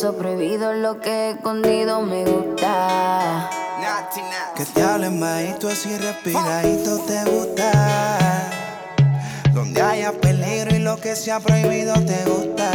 Eso prohibido, lo que he escondido me gusta. Que te hablen bajito así respiradito te gusta. Donde haya peligro y lo que sea prohibido te gusta.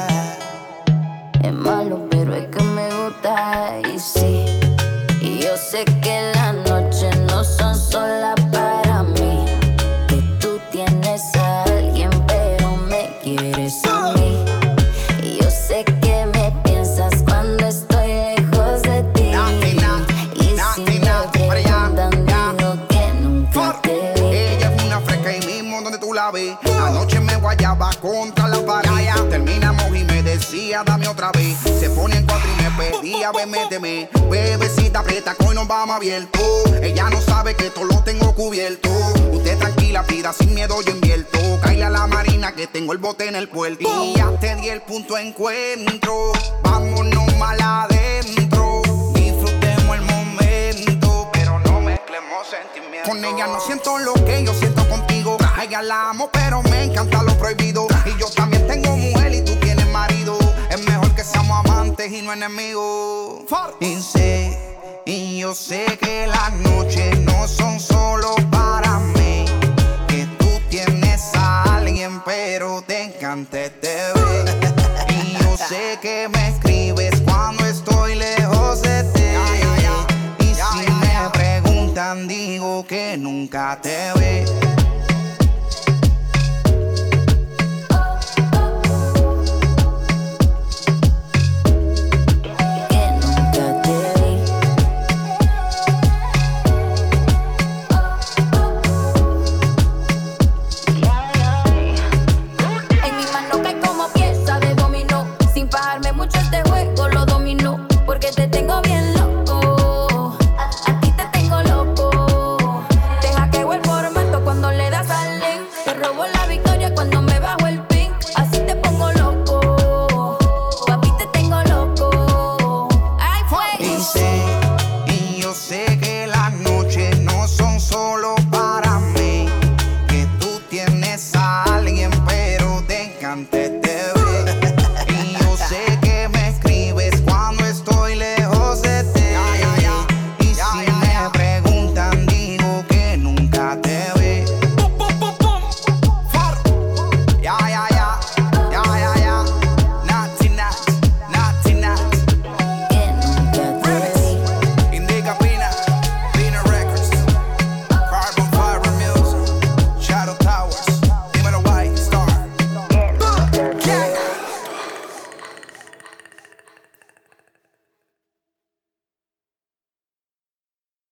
Es malo, pero es que me gusta. Y sí, y yo sé que las noches no son solas para mí. Que tú tienes a alguien, pero me quieres a mí. Y yo sé que me piensas cuando estoy lejos de ti. Y si me preguntan, digo que nunca te vi. Ella es una fresca y mismo donde tú la ves. Anoche me guayaba contra la pared. Terminamos y me decía dame otra vez. Se pone en cuatro y me pedía ve, méteme. Bebecita aprieta que hoy nos vamos abierto. Ella no sabe que todo lo tengo cubierto. Usted tranquila, pida sin miedo, yo invierto. Cáile a la marina que tengo el bote en el puerto. Y ya te di el punto de encuentro. Vámonos mal adentro. Disfrutemos el momento, pero no mezclemos sentimientos. Con ella no siento lo que yo siento contigo. A ella la amo, pero me encanta lo prohibido. Y yo también tengo mujer y tú tienes marido. Es mejor que seamos amantes y no enemigos. Y yo sé que las noches no son solo para mí. Que tú tienes a alguien, pero te encanta este bebé. Y yo sé que me escribes cuando estoy lejos de ti. Y si me preguntan, digo que nunca te ve. Mucho este juego lo domino, porque te tengo bien loco. A ti te tengo loco. Deja que vuelva el formato cuando le das al link. Te robo la victoria cuando me bajo el pink. Así te pongo loco. Papi, te tengo loco. Ay, fue.